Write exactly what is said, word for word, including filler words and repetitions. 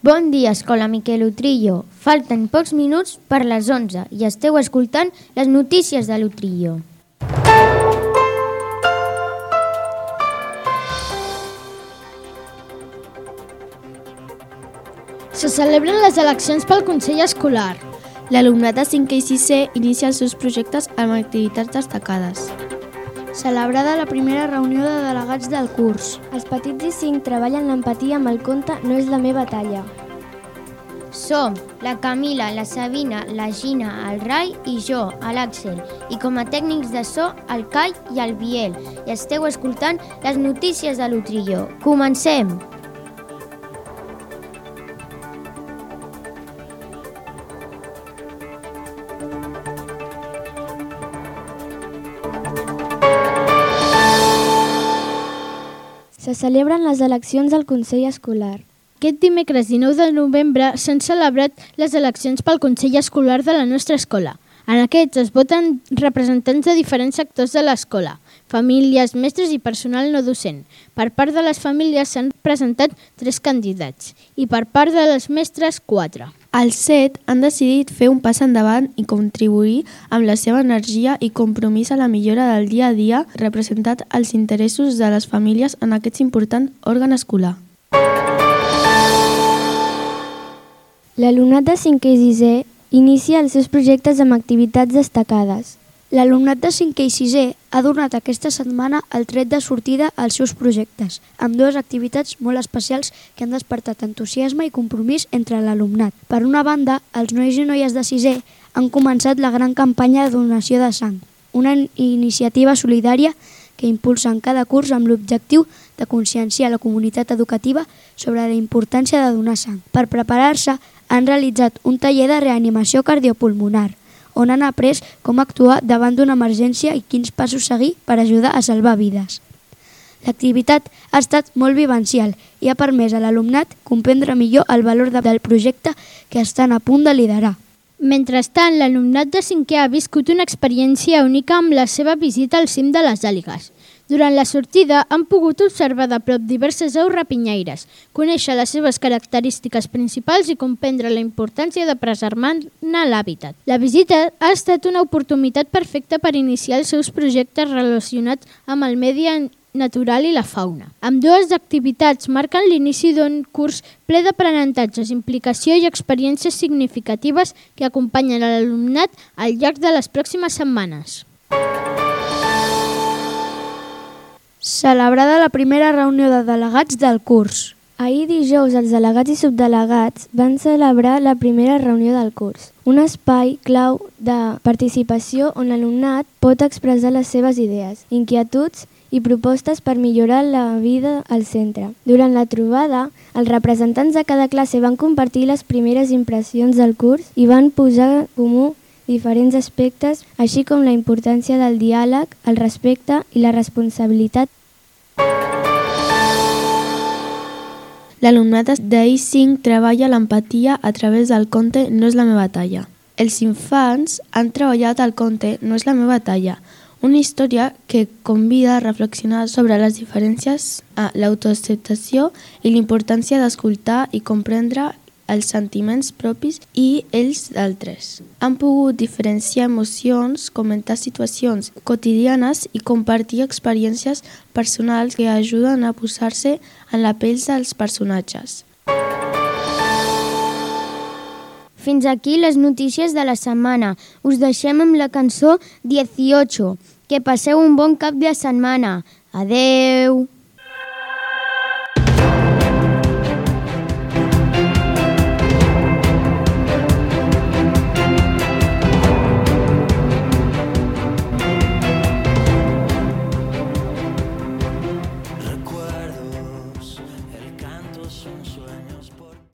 Bon dia, Escola Miquel Utrillo. Falten pocs minuts per les onze i esteu escoltant les notícies de l'Utrillo. Se celebren les eleccions pel Consell Escolar. L'alumnat de cinquè i sisè inicia els seus projectes amb activitats destacades. Celebrada la primera reunió de delegats del curs. Els petits i cinc treballen l'empatia amb el conte No és la meva talla. Som la Camila, la Sabina, la Gina, el Rai i jo, l'Àxel. I com a tècnics de so, el Cai i el Biel. I esteu escoltant les notícies de l'Utrillo. Comencem! Se celebren les eleccions al Consell Escolar. Aquest dimecres dinou de novembre s'han celebrat les eleccions pel Consell Escolar de la nostra escola. En aquests es voten representants de diferents sectors de l'escola, famílies, mestres i personal no docent. Per part de les famílies s'han presentat tres candidats i per part de les mestres quatre. Els set han decidit fer un pas endavant i contribuir amb la seva energia i compromís a la millora del dia a dia representat els interessos de les famílies en aquest important òrgan escolar. L'alumnat de cinquè i sisè inicia els seus projectes amb activitats destacades. L'alumnat de cinquè i sisè ha donat aquesta setmana el tret de sortida als seus projectes, amb dues activitats molt especials que han despertat entusiasme i compromís entre l'alumnat. Per una banda, els nois i noies de sisè han començat la gran campanya de donació de sang, una iniciativa solidària que impulsen cada curs amb l'objectiu de conscienciar la comunitat educativa sobre la importància de donar sang. Per preparar-se, han realitzat un taller de reanimació cardiopulmonar, on han après com actuar davant d'una emergència i quins passos seguir per ajudar a salvar vides. L'activitat ha estat molt vivencial i ha permès a l'alumnat comprendre millor el valor del projecte que estan a punt de liderar. Mentrestant, l'alumnat de cinquè ha viscut una experiència única amb la seva visita al cim de les Àligues. Durant la sortida han pogut observar de prop diverses aus rapinyaires, conèixer les seves característiques principals i comprendre la importància de preservar-ne l'hàbitat. La visita ha estat una oportunitat perfecta per iniciar els seus projectes relacionats amb el medi natural i la fauna. Ambdues activitats marquen l'inici d'un curs ple d'aprenentatges, implicació i experiències significatives que acompanyen a l'alumnat al llarg de les pròximes setmanes. Celebrada la primera reunió de delegats del curs. Ahir dijous els delegats i subdelegats van celebrar la primera reunió del curs, un espai clau de participació on l'alumnat pot expressar les seves idees, inquietuds i propostes per millorar la vida al centre. Durant la trobada, els representants de cada classe van compartir les primeres impressions del curs i van posar en comú diferents aspectes, així com la importància del diàleg, el respecte i la responsabilitat. L'alumnat de I cinc treballa l'empatia a través del conte No és la meva talla. Els infants han treballat el conte No és la meva talla, una història que convida a reflexionar sobre les diferències, l'autoacceptació i la importància d'escoltar i comprendre els sentiments propis i els d'altres. Han pogut diferenciar emocions, comentar situacions quotidianes i compartir experiències personals que ajuden a posar-se en la pell dels personatges. Fins aquí les notícies de la setmana. Us deixem amb la cançó dieciocho. Que passeu un bon cap de setmana. Adeu!